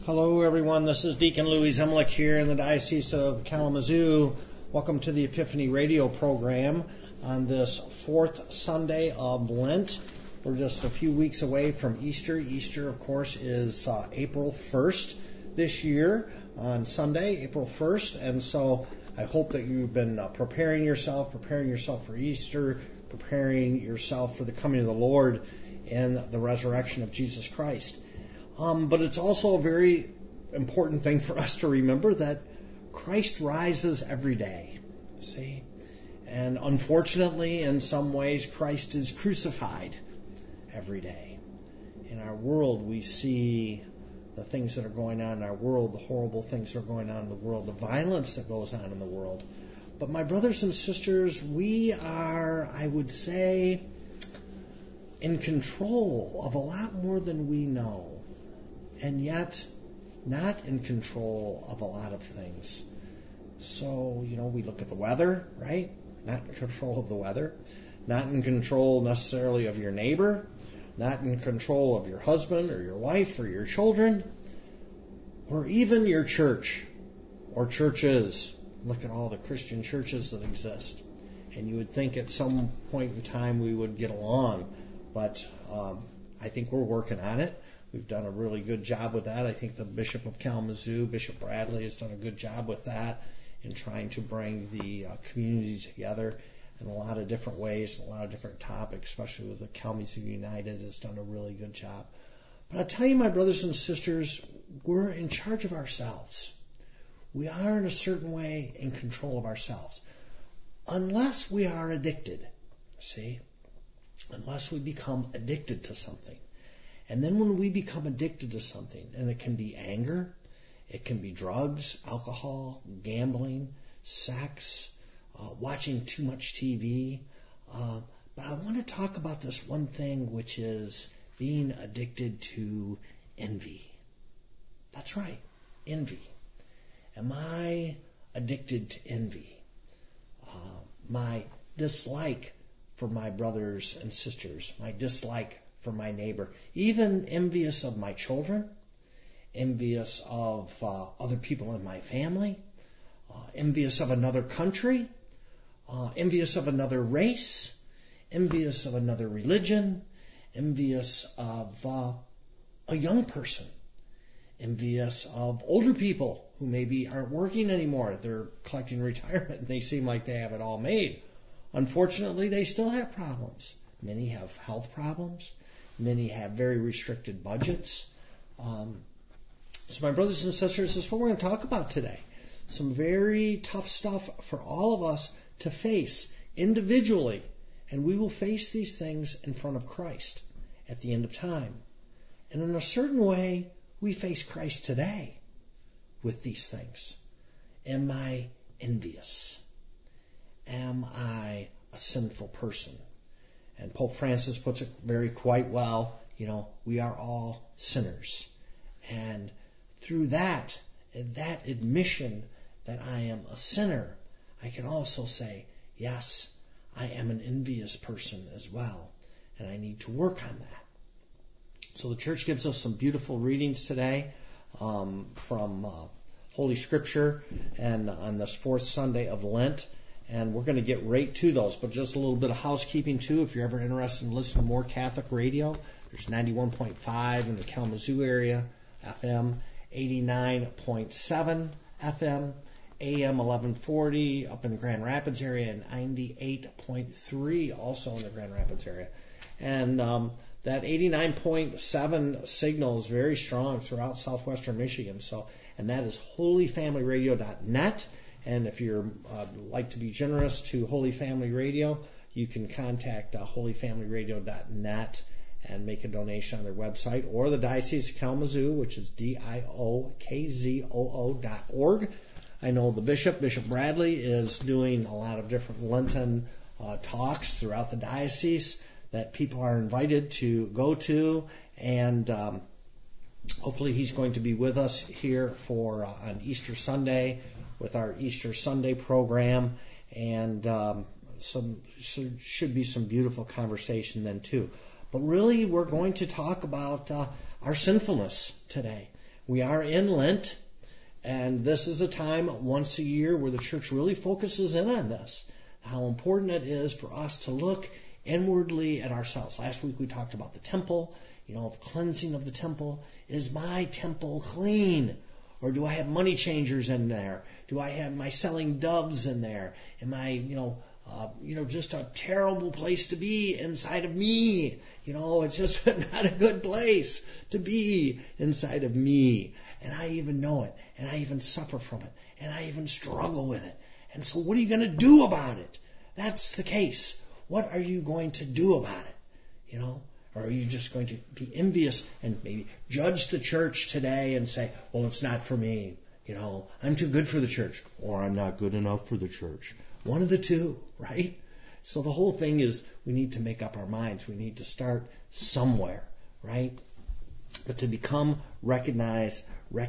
Hello, everyone. This is Deacon Louis Zemlich here in the Diocese of Kalamazoo. Welcome to the Epiphany Radio program on this fourth Sunday of Lent. We're just a few weeks away from Easter. Easter, of course, is April 1st this year on Sunday, April 1st. And so I hope that you've been preparing yourself for Easter, preparing yourself for the coming of the Lord and the resurrection of Jesus Christ. But it's also a very important thing for us to remember that Christ rises every day. See? And unfortunately, in some ways, Christ is crucified every day. In our world, we see the things that are going on in our world, the horrible things that are going on in the world, the violence that goes on in the world. But my brothers and sisters, we are, I would say, in control of a lot more than we know. And yet, not in control of a lot of things. So, we look at the weather, right? Not in control of the weather. Not in control necessarily of your neighbor. Not in control of your husband or your wife or your children. Or even your church or churches. Look at all the Christian churches that exist. And you would think at some point in time we would get along. But I think we're working on it. We've done a really good job with that. I think the Bishop of Kalamazoo, Bishop Bradley, has done a good job with that in trying to bring the community together in a lot of different ways, a lot of different topics, especially with the Kalamazoo United has done a really good job. But I tell you, my brothers and sisters, we're in charge of ourselves. We are in a certain way in control of ourselves. Unless we are addicted, see? Unless we become addicted to something. And then when we become addicted to something, and it can be anger, it can be drugs, alcohol, gambling, sex, watching too much TV. But I want to talk about this one thing, which is being addicted to envy. That's right, envy. Am I addicted to envy? My dislike for my brothers and sisters, my dislike for my neighbor, even envious of my children, envious of other people in my family, envious of another country, envious of another race, envious of another religion, envious of a young person, envious of older people who maybe aren't working anymore. They're collecting retirement and they seem like they have it all made. Unfortunately, they still have problems. Many have health problems. Many have very restricted budgets. So my brothers and sisters, this is what we're going to talk about today. Some very tough stuff for all of us to face individually. And we will face these things in front of Christ at the end of time. And in a certain way, we face Christ today with these things. Am I envious? Am I a sinful person? And Pope Francis puts it quite well, we are all sinners. And through that admission that I am a sinner, I can also say, yes, I am an envious person as well. And I need to work on that. So the church gives us some beautiful readings today from Holy Scripture and on this fourth Sunday of Lent. And we're going to get right to those, but just a little bit of housekeeping too. If you're ever interested in listening to more Catholic radio, there's 91.5 in the Kalamazoo area, FM 89.7 FM, AM 1140 up in the Grand Rapids area, and 98.3 also in the Grand Rapids area. And that 89.7 signal is very strong throughout southwestern Michigan. And that is holyfamilyradio.net. And if you'd like to be generous to Holy Family Radio, you can contact holyfamilyradio.net and make a donation on their website, or the Diocese of Kalamazoo, which is diokzoo.org. I know the Bishop Bradley, is doing a lot of different Lenten talks throughout the diocese that people are invited to go to, and hopefully he's going to be with us here for on Easter Sunday with our Easter Sunday program, and should be some beautiful conversation then too. But really, we're going to talk about our sinfulness today. We are in Lent, and this is a time once a year where the church really focuses in on this, how important it is for us to look inwardly at ourselves. Last week we talked about the temple, the cleansing of the temple. Is my temple clean? Or do I have money changers in there? Am I selling doves in there? Am I, just a terrible place to be inside of me? It's just not a good place to be inside of me. And I even know it. And I even suffer from it. And I even struggle with it. And so what are you going to do about it? That's the case. What are you going to do about it? Or are you just going to be envious and maybe judge the church today and say, well, it's not for me. I'm too good for the church, or I'm not good enough for the church. One of the two, right? So the whole thing is we need to make up our minds. We need to start somewhere, right? But to become recognized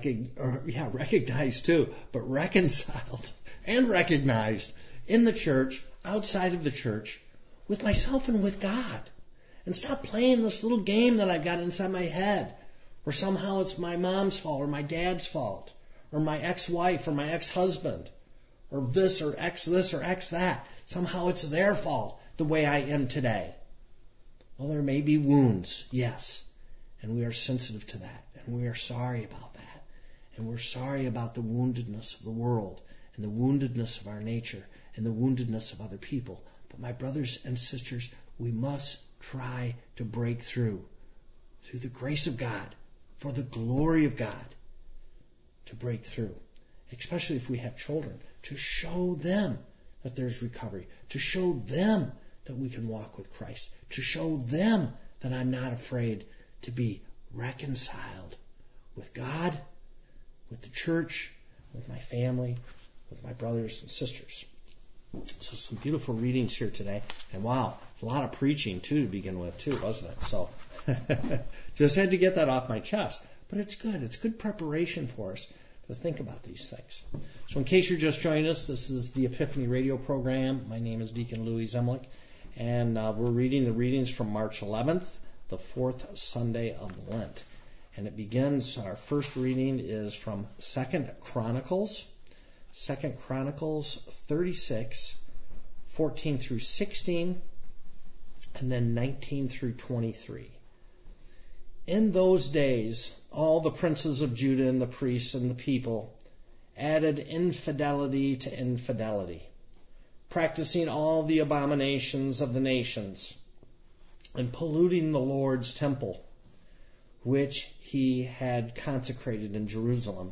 too, but reconciled and recognized in the church, outside of the church, with myself and with God. And stop playing this little game that I've got inside my head, where somehow it's my mom's fault or my dad's fault, or my ex-wife or my ex-husband, or this or X that. Somehow it's their fault the way I am today. Well, there may be wounds, yes, and we are sensitive to that, and we are sorry about that, and we're sorry about the woundedness of the world, and the woundedness of our nature, and the woundedness of other people. But my brothers and sisters, we must try to break through the grace of God, for the glory of God, to break through, especially if we have children, to show them that there's recovery, to show them that we can walk with Christ, to show them that I'm not afraid to be reconciled with God, with the church, with my family, with my brothers and sisters. So some beautiful readings here today. And wow, a lot of preaching too to begin with too, wasn't it? So just had to get that off my chest. But it's good. It's good preparation for us to think about these things. So in case you're just joining us, this is the Epiphany Radio program. My name is Deacon Louis Zemlich. And we're reading the readings from March 11th, the fourth Sunday of Lent. And it begins, our first reading is from 2 Chronicles 36, 14 through 16, and then 19 through 23. In those days, all the princes of Judah and the priests and the people added infidelity to infidelity, practicing all the abominations of the nations, and polluting the Lord's temple, which he had consecrated in Jerusalem.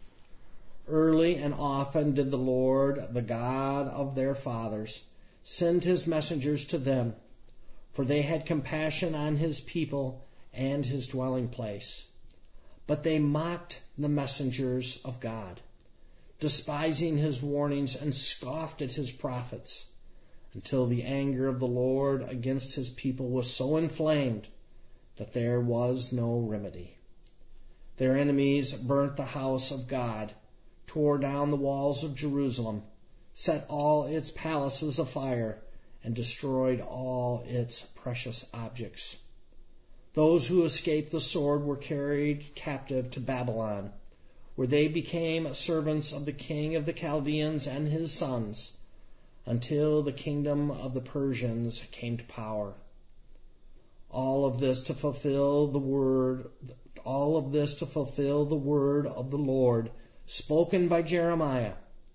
Early and often did the Lord, the God of their fathers, send his messengers to them, for they had compassion on his people and his dwelling place. But they mocked the messengers of God, despising his warnings, and scoffed at his prophets, until the anger of the Lord against his people was so inflamed that there was no remedy. Their enemies burnt the house of God, tore down the walls of Jerusalem, set all its palaces afire, and destroyed all its precious objects. Those who escaped the sword were carried captive to Babylon, where they became servants of the king of the Chaldeans and his sons, until the kingdom of the Persians came to power. All of this to fulfill the word of the Lord, spoken by Jeremiah,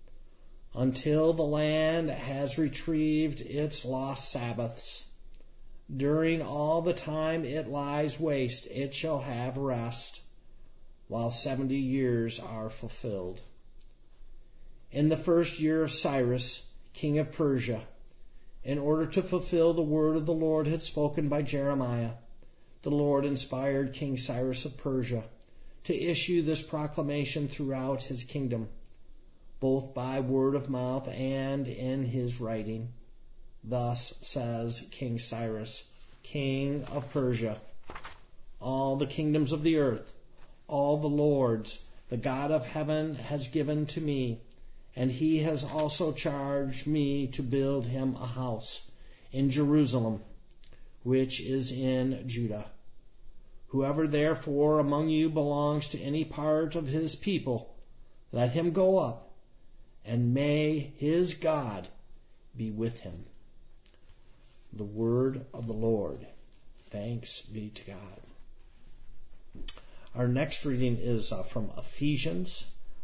until the land has retrieved its lost Sabbaths. During all the time it lies waste, it shall have rest, while 70 years are fulfilled. In the first year of Cyrus, king of Persia, in order to fulfill the word of the Lord had spoken by Jeremiah, the Lord inspired King Cyrus of Persia to issue this proclamation throughout his kingdom, both by word of mouth and in his writing. Thus says King Cyrus, king of Persia, all the kingdoms of the earth, all the lords, the God of heaven has given to me, and he has also charged me to build him a house in Jerusalem, which is in Judah, Whoever therefore among you belongs to any part of his people, let him go up, and may his God be with him. The word of the Lord. Thanks be to God. Our next reading is from Ephesians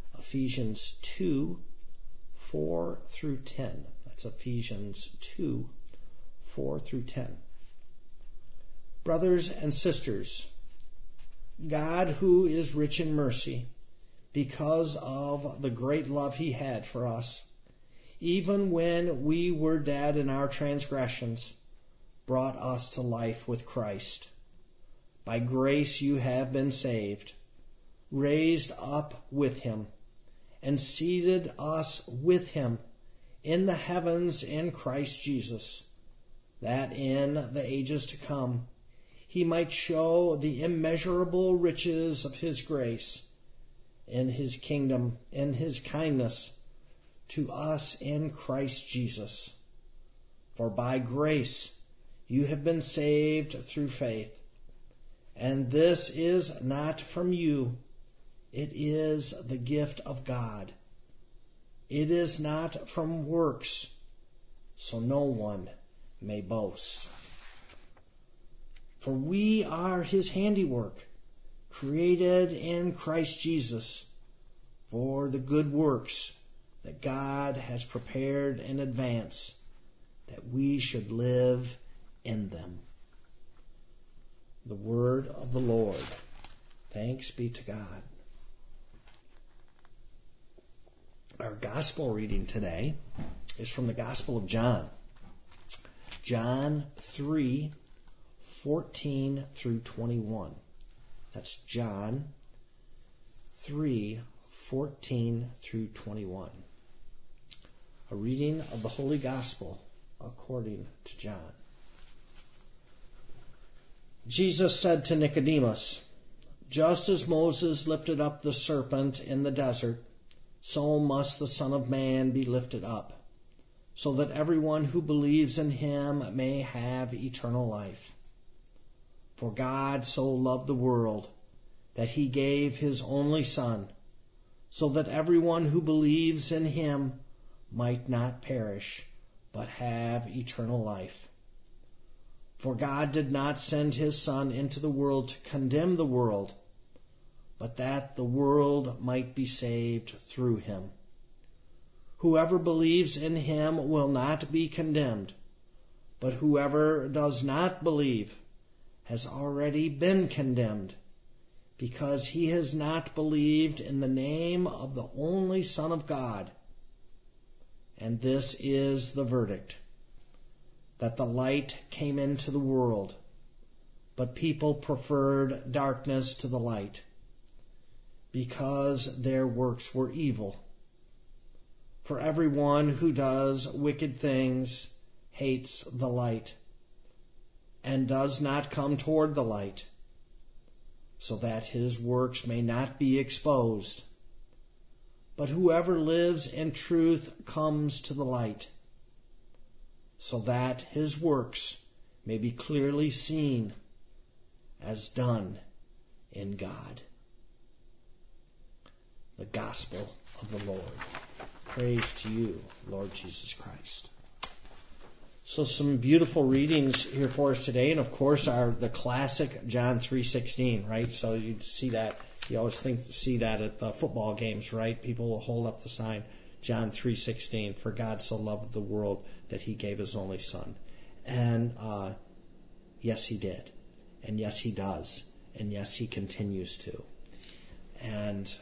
2, 4 through 10. That's Ephesians 2, 4 through 10. Brothers and sisters, God, who is rich in mercy, because of the great love he had for us, even when we were dead in our transgressions, brought us to life with Christ. By grace you have been saved, raised up with him, and seated us with him in the heavens in Christ Jesus, that in the ages to come he might show the immeasurable riches of his grace in his kingdom, in his kindness to us in Christ Jesus. For by grace you have been saved through faith, and this is not from you, it is the gift of God. It is not from works, so no one may boast. For we are his handiwork, created in Christ Jesus for the good works that God has prepared in advance, that we should live in them. The word of the Lord. Thanks be to God. Our gospel reading today is from the Gospel of John. John 3, 14 through 21. That's John 3, 14 through 21. A reading of the Holy Gospel according to John. Jesus said to Nicodemus, just as Moses lifted up the serpent in the desert, so must the Son of Man be lifted up, so that everyone who believes in him may have eternal life. For God so loved the world that he gave his only Son, so that everyone who believes in him might not perish, but have eternal life. For God did not send his Son into the world to condemn the world, but that the world might be saved through him. Whoever believes in him will not be condemned, but whoever does not believe has already been condemned, because he has not believed in the name of the only Son of God. And this is the verdict, that the light came into the world, but people preferred darkness to the light, because their works were evil. For everyone who does wicked things hates the light, and does not come toward the light, so that his works may not be exposed. But whoever lives in truth comes to the light, so that his works may be clearly seen as done in God. The Gospel of the Lord. Praise to you, Lord Jesus Christ. So some beautiful readings here for us today, and of course are the classic John 3:16, right? So you see that, you always see that at the football games, right? People will hold up the sign, John 3:16, for God so loved the world that he gave his only Son. And yes, he did. And yes, he does. And yes, he continues to. And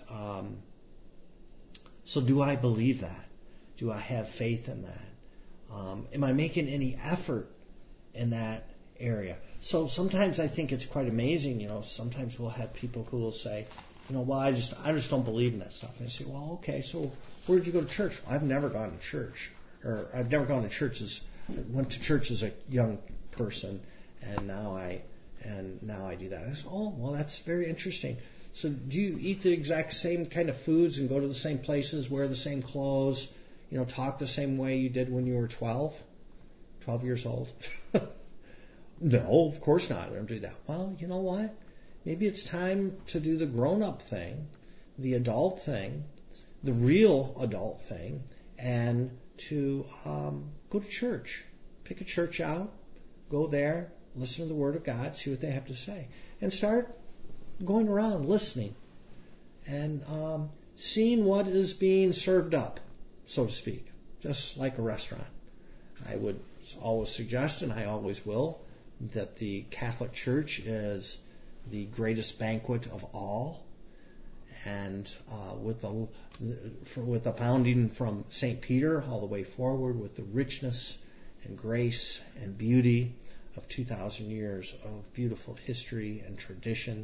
so do I believe that? Do I have faith in that? Am I making any effort in that area? So sometimes I think it's quite amazing, sometimes we'll have people who will say, well, I just don't believe in that stuff. And I say, well, okay, so where did you go to church? I've never gone to church. Or I've never gone to church I went to church as a young person, and now I do that. I said, oh, well, that's very interesting. So do you eat the exact same kind of foods and go to the same places, wear the same clothes, talk the same way you did when you were 12 years old? No, of course not. I don't do that. Well, you know what? maybe it's time to do the grown-up thing, the adult thing, the real adult thing, and to go to church. Pick a church out, go there, listen to the Word of God, see what they have to say, and start going around listening and seeing what is being served up, so to speak, just like a restaurant. I would always suggest, and I always will, that the Catholic Church is the greatest banquet of all, and with the founding from St. Peter all the way forward, with the richness and grace and beauty of 2,000 years of beautiful history and tradition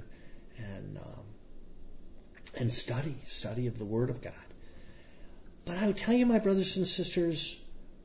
and study of the Word of God. But I would tell you, my brothers and sisters,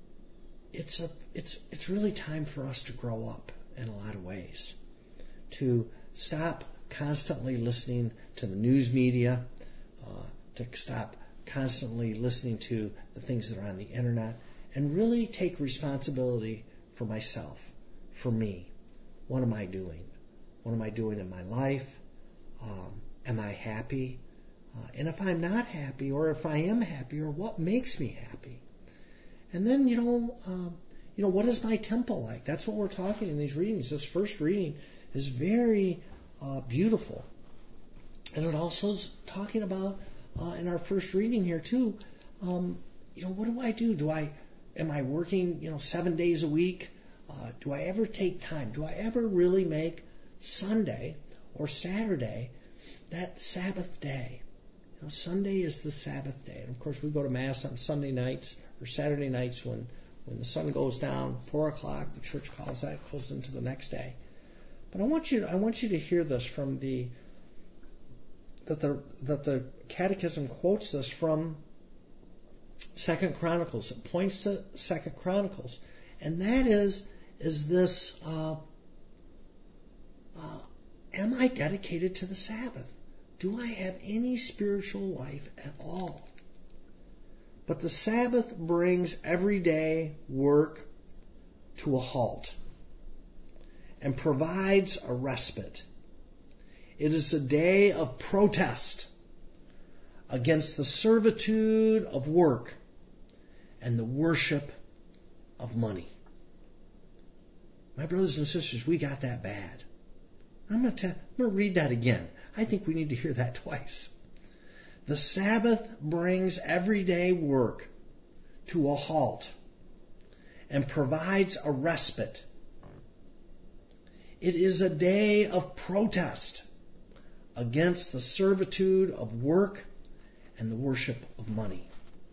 it's really time for us to grow up in a lot of ways, to stop constantly listening to the news media, to stop constantly listening to the things that are on the internet, and really take responsibility for myself, for me. What am I doing? What am I doing in my life? Am I happy? And if I'm not happy, or if I am happy, or what makes me happy? And then, what is my temple like? That's what we're talking in these readings. This first reading is very beautiful. And it also is talking about, in our first reading here too, what do? Am I working, 7 days a week? Do I ever take time? Do I ever really make Sunday or Saturday that Sabbath day? Sunday is the Sabbath day. And of course, we go to Mass on Sunday nights or Saturday nights when the sun goes down, 4 o'clock, the church calls that, goes into the next day. But I want you to hear this from that the Catechism quotes this from 2 Chronicles. It points to 2 Chronicles, and that is this: am I dedicated to the Sabbath? Do I have any spiritual life at all? But the Sabbath brings everyday work to a halt and provides a respite. It is a day of protest against the servitude of work and the worship of money. My brothers and sisters, we got that bad. I'm going to read that again. I think we need to hear that twice. The Sabbath brings everyday work to a halt and provides a respite. It is a day of protest against the servitude of work and the worship of money.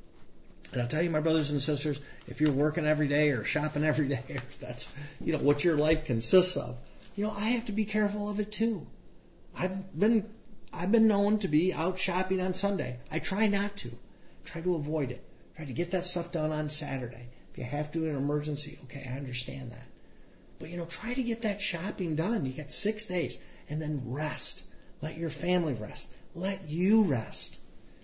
And I'll tell you, my brothers and sisters, if you're working every day or shopping every day, if that's what your life consists of, I have to be careful of it too. I've been known to be out shopping on Sunday. I try not to. Try to avoid it. Try to get that stuff done on Saturday. If you have to in an emergency, okay, I understand that. But try to get that shopping done. You got 6 days, and then rest. Let your family rest. Let you rest.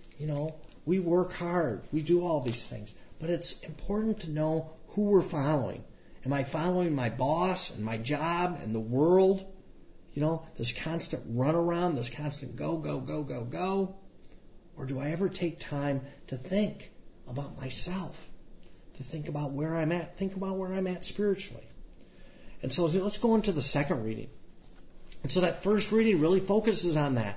We work hard. We do all these things. But it's important to know who we're following. Am I following my boss and my job and the world? This constant runaround, this constant go, go, go, go, go? Or do I ever take time to think about myself, to think about where I'm at, think about where I'm at spiritually? And so let's go into the second reading. And so that first reading really focuses on that.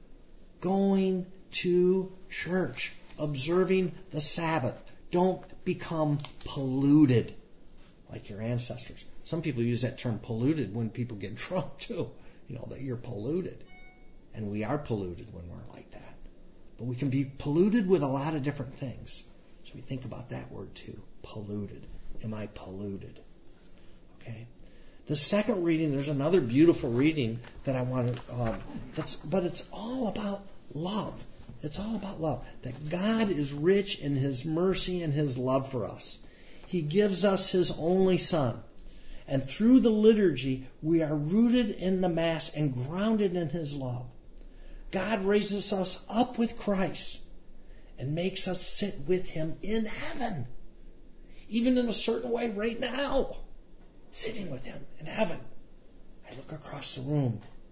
Going to church, observing the Sabbath. Don't become polluted like your ancestors. Some people use that term polluted when people get drunk too. That you're polluted. And we are polluted when we're like that. But we can be polluted with a lot of different things. So we think about that word too. Polluted. Am I polluted? Okay. The second reading, there's another beautiful reading that I want to, but it's all about love. It's all about love. That God is rich in His mercy and His love for us. He gives us His only Son. And through the liturgy, we are rooted in the Mass and grounded in His love. God raises us up with Christ and makes us sit with Him in heaven. Even in a certain way right now. Sitting with Him in heaven. I look across the room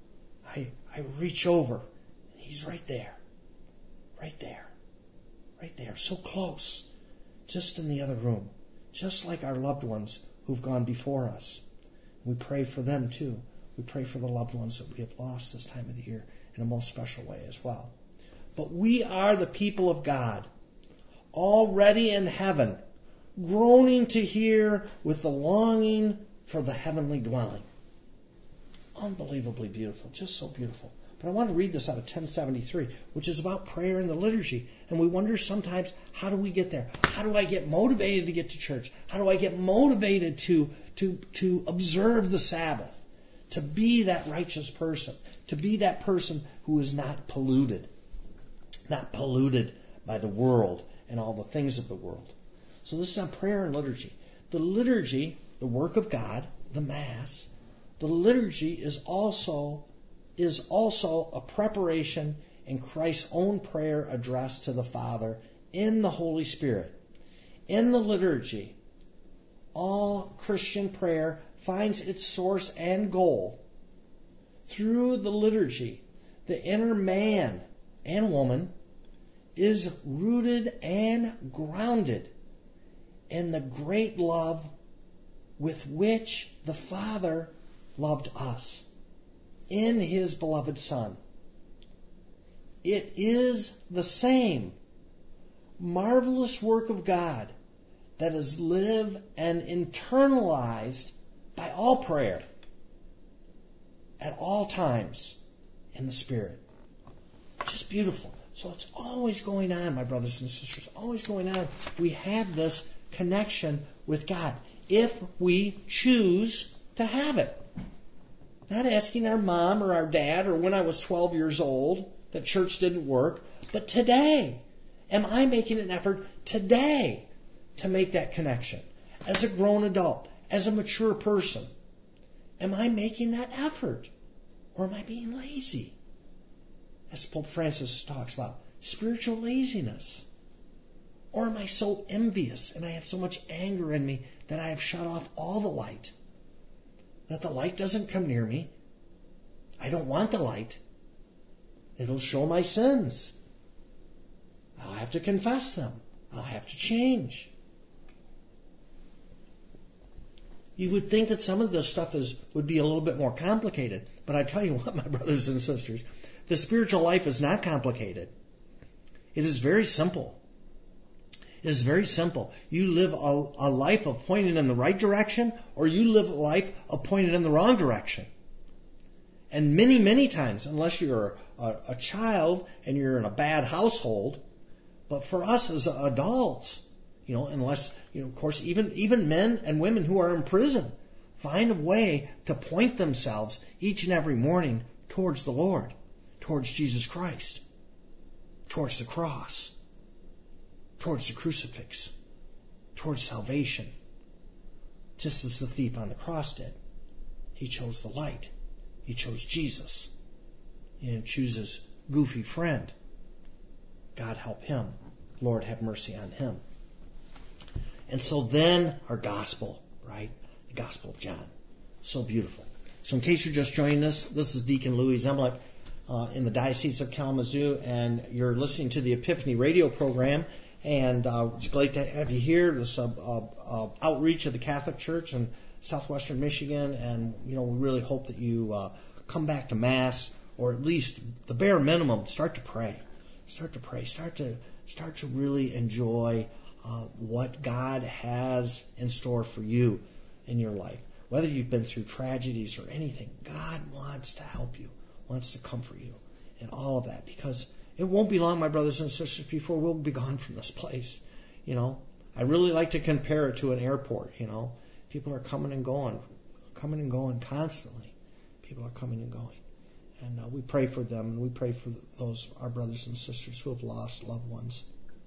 I reach over. He's right there. Right there. Right there. So close. Just in the other room. Just like our loved ones who've gone before us. We pray for them too. We pray for the loved ones that we have lost this time of the year in a most special way as well. But we are the people of God, already in heaven, groaning to hear with the longing for the heavenly dwelling. Unbelievably beautiful, just so beautiful. But I want to read this out of 1073, which is about prayer in the liturgy. And we wonder sometimes, how do we get there? How do I get motivated to get to church? How do I get motivated to observe the Sabbath? To be that righteous person. To be that person who is not polluted. Not polluted by the world and all the things of the world. So this is on prayer and liturgy. The liturgy, the work of God, the Mass, the liturgy is also a preparation in Christ's own prayer addressed to the Father in the Holy Spirit. In the liturgy, all Christian prayer finds its source and goal. Through the liturgy, the inner man and woman is rooted and grounded in the great love with which the Father loved us in His beloved Son. It is the same marvelous work of God that is lived and internalized by all prayer at all times in the Spirit. Just beautiful. So it's always going on, my brothers and sisters, always going on. We have this connection with God if we choose to have it. Not asking our mom or our dad or when I was 12 years old that church didn't work, but today. Am I making an effort today to make that connection? As a grown adult, as a mature person, am I making that effort? Or am I being lazy? As Pope Francis talks about, spiritual laziness. Or am I so envious and I have so much anger in me that I have shut off all the light? That the light doesn't come near me. I don't want the light. It'll show my sins. I'll have to confess them. I'll have to change. You would think that some of this stuff would be a little bit more complicated. But I tell you what, my brothers and sisters, the spiritual life is not complicated. It is very simple. It is very simple. You live a life of pointing in the right direction, or you live a life of pointing in the wrong direction. And many, many times, unless you're a child and you're in a bad household, but for us as adults, unless, of course, even men and women who are in prison find a way to point themselves each and every morning towards the Lord, towards Jesus Christ, towards the cross, towards the crucifix, towards salvation, just as the thief on the cross did. He chose the light. He chose Jesus. He didn't choose his goofy friend. God help him. Lord, have mercy on him. And so then our gospel, right? The Gospel of John. So beautiful. So in case you're just joining us, this is Deacon Louis Zemlich in the Diocese of Kalamazoo, and you're listening to the Epiphany radio program. And it's great to have you here. This outreach of the Catholic Church in southwestern Michigan, and we really hope that you come back to Mass, or at least the bare minimum, start to pray. Start to pray. Start to really enjoy what God has in store for you in your life. Whether you've been through tragedies or anything, God wants to help you, wants to comfort you, and all of that, because it won't be long, my brothers and sisters, before we'll be gone from this place. I really like to compare it to an airport. People are coming and going constantly. People are coming and going. And we pray for them, and we pray for our brothers and sisters who have lost loved ones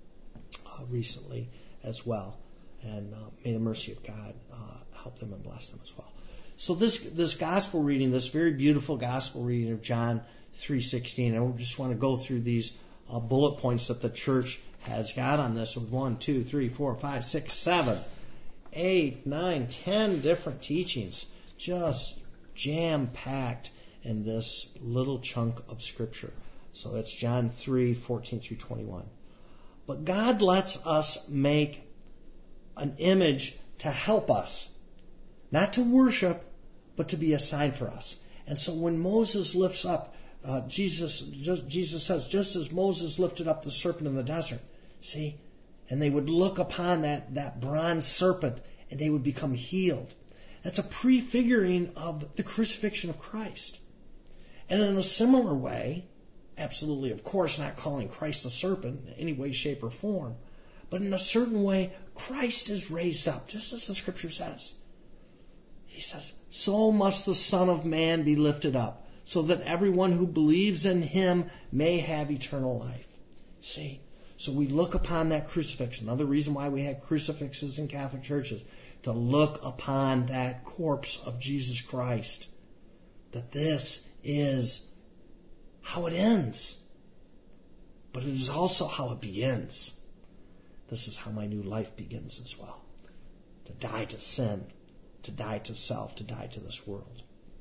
recently as well. And may the mercy of God help them and bless them as well. So this gospel reading, this very beautiful gospel reading of John 3:16, and we just want to go through these bullet points that the church has got on this with 1, 2, 3, 4, 5, 6, 7, 8, 9, 10 different teachings, just jam-packed in this little chunk of Scripture. So that's John 3:14 through 21. But God lets us make an image to help us, not to worship, but to be a sign for us. And so when Moses lifts up, Jesus says, just as Moses lifted up the serpent in the desert, see, and they would look upon that bronze serpent and they would become healed. That's a prefiguring of the crucifixion of Christ. And in a similar way, absolutely, of course, not calling Christ a serpent in any way, shape, or form, but in a certain way, Christ is raised up, just as the Scripture says. He says, so must the Son of Man be lifted up, so that everyone who believes in him may have eternal life. See? So we look upon that crucifixion. Another reason why we have crucifixes in Catholic churches, to look upon that corpse of Jesus Christ. That this is how it ends. But it is also how it begins. This is how my new life begins as well. To die to sin, to die to self, to die to this world.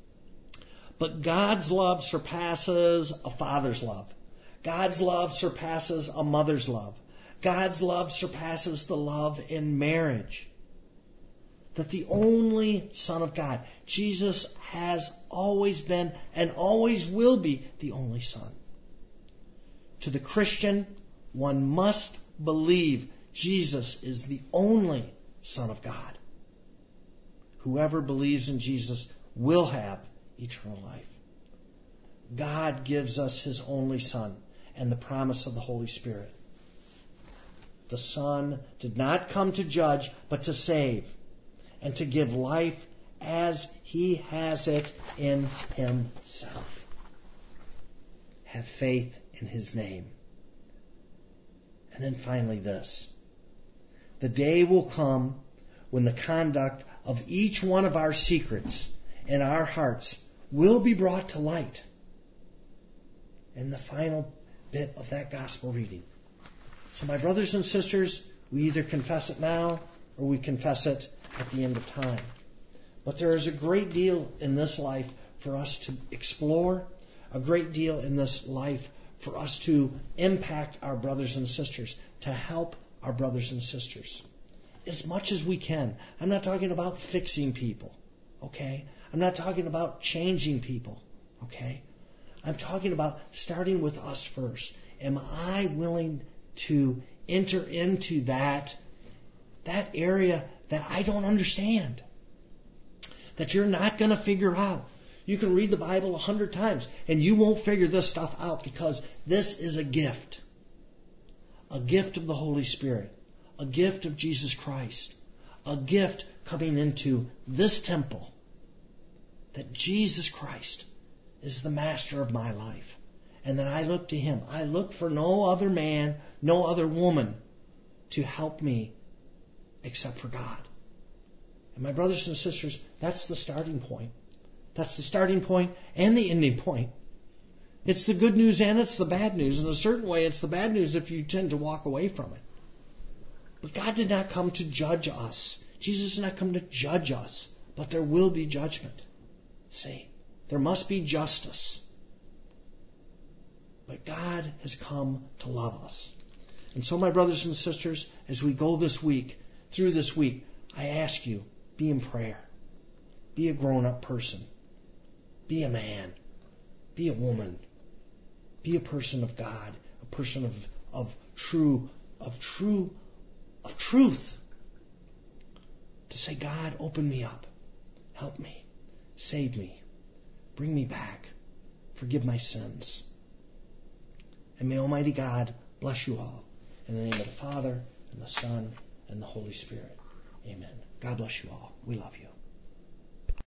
But God's love surpasses a father's love. God's love surpasses a mother's love. God's love surpasses the love in marriage. That the only Son of God, Jesus, has always been and always will be the only Son. To the Christian, one must believe Jesus is the only Son of God. Whoever believes in Jesus will have eternal life. God gives us His only Son and the promise of the Holy Spirit. The Son did not come to judge, but to save and to give life as He has it in Himself. Have faith in His name. And then finally this. The day will come when the conduct of each one of our secrets in our hearts will be brought to light. And the final bit of that gospel reading. So my brothers and sisters, we either confess it now or we confess it at the end of time. But there is a great deal in this life for us to explore, a great deal in this life for us to impact our brothers and sisters, to help our brothers and sisters as much as we can. I'm not talking about fixing people, okay? I'm not talking about changing people, okay? I'm talking about starting with us first. Am I willing to enter into that area that I don't understand, that you're not going to figure out? You can read the Bible 100 times and you won't figure this stuff out, because this is a gift of the Holy Spirit, a gift of Jesus Christ, a gift coming into this temple, that Jesus Christ is the master of my life, and that I look to Him. I look for no other man, no other woman to help me except for God. And my brothers and sisters, that's the starting point. That's the starting point and the ending point. It's the good news and it's the bad news. In a certain way, it's the bad news if you tend to walk away from it. But God did not come to judge us. Jesus did not come to judge us. But there will be judgment. See, there must be justice. But God has come to love us. And so, my brothers and sisters, as we go this week, through this week, I ask you, be in prayer. Be a grown-up person. Be a man. Be a woman. Be a person of God. A person of truth. To say, God, open me up. Help me. Save me. Bring me back. Forgive my sins. And may Almighty God bless you all. In the name of the Father, and the Son, and the Holy Spirit. Amen. God bless you all. We love you.